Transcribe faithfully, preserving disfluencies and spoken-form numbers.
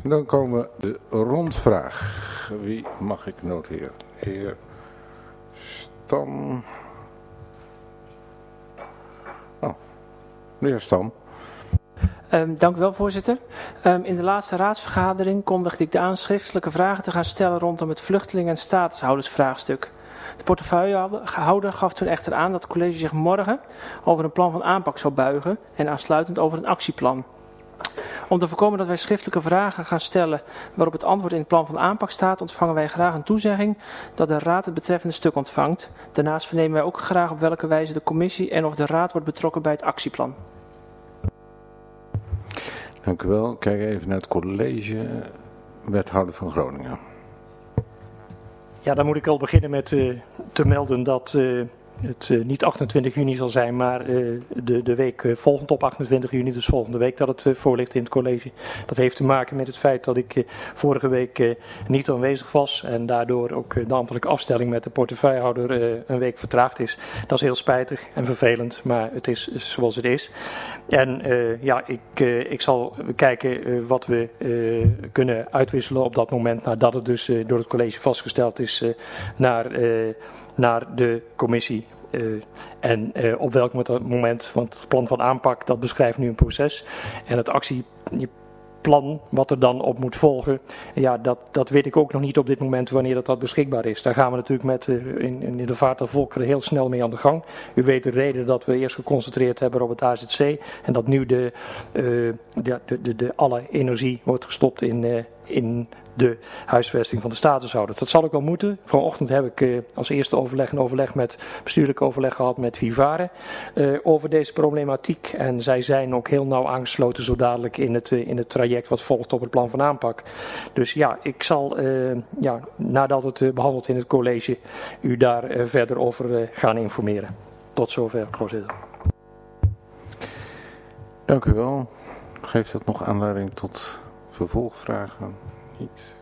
Dan komen de rondvraag. Wie mag ik noteren? Heer Stam. Oh, meneer Stam. Um, dank u wel, voorzitter. Um, in de laatste raadsvergadering kondigde ik de aan schriftelijke vragen te gaan stellen rondom het vluchteling- en statushoudersvraagstuk. De portefeuillehouder gaf toen echter aan dat het college zich morgen over een plan van aanpak zou buigen en aansluitend over een actieplan. Om te voorkomen dat wij schriftelijke vragen gaan stellen waarop het antwoord in het plan van aanpak staat, ontvangen wij graag een toezegging dat de raad het betreffende stuk ontvangt. Daarnaast vernemen wij ook graag op welke wijze de commissie en of de raad wordt betrokken bij het actieplan. Dank u wel. Kijk even naar het college. Wethouder van Groningen. Ja, dan moet ik al beginnen met uh, te melden dat uh, het uh, niet achtentwintig juni zal zijn, maar uh, de, de week uh, volgend op achtentwintig juni, dus volgende week, dat het uh, voor ligt in het college. Dat heeft te maken met het feit dat ik uh, vorige week uh, niet aanwezig was en daardoor ook uh, de ambtelijke afstelling met de portefeuillehouder uh, een week vertraagd is. Dat is heel spijtig en vervelend, maar het is zoals het is. En uh, ja, ik, uh, ik zal kijken uh, wat we uh, kunnen uitwisselen op dat moment, nadat het dus uh, door het college vastgesteld is uh, naar, uh, naar de commissie. Uh, en uh, op welk moment, want het plan van aanpak, dat beschrijft nu een proces. En het actieplan, wat er dan op moet volgen, ja, dat, dat weet ik ook nog niet op dit moment wanneer dat, dat beschikbaar is. Daar gaan we natuurlijk met uh, in, in de vaart der volkeren heel snel mee aan de gang. U weet de reden dat we eerst geconcentreerd hebben op het A Z C en dat nu de, uh, de, de, de, de alle energie wordt gestopt in, uh, in de huisvesting van de statushouder. Dat zal ook wel moeten. Vanochtend heb ik uh, als eerste overleg een overleg met bestuurlijk overleg gehad met Vivare uh, over deze problematiek. En zij zijn ook heel nauw aangesloten zo dadelijk in het, uh, in het traject wat volgt op het plan van aanpak. Dus ja, ik zal uh, ja, nadat het uh, behandeld in het college u daar uh, verder over uh, gaan informeren. Tot zover, voorzitter. Dank u wel. Geeft dat nog aanleiding tot vervolgvragen? Niet.